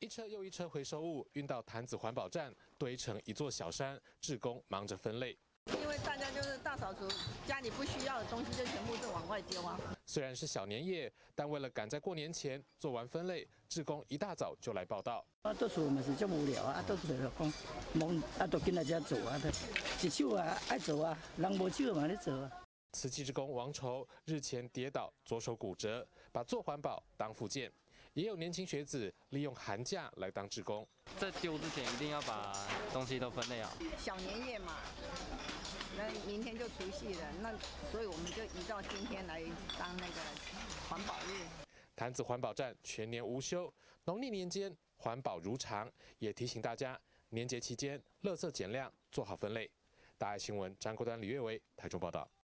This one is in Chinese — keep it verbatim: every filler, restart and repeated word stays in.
一车又一车回收物运到潭子环保站，堆成一座小山，志工忙着分类。 因为大家就是大扫除，家里不需要的东西就全部是往外丢啊。 虽然是小年夜，但为了赶在过年前做完分类，志工一大早就来报到。 啊，多数嘛是这么无聊啊，多数就讲忙啊，都跟来这做啊，一手啊爱做啊，人无手嘛咧做啊。 慈济志工王筹日前跌倒，左手骨折，把做环保当复健。也有年轻学子利用寒假来当志工。 在丢之前一定要把东西都分类好。 小年夜嘛，那明天就除夕了，那所以我们就移到今天来当那个环保日。 潭子环保站全年无休，农历年间环保如常，也提醒大家年节期间垃圾减量，做好分类。大爱新闻张国端、李月维台中报道。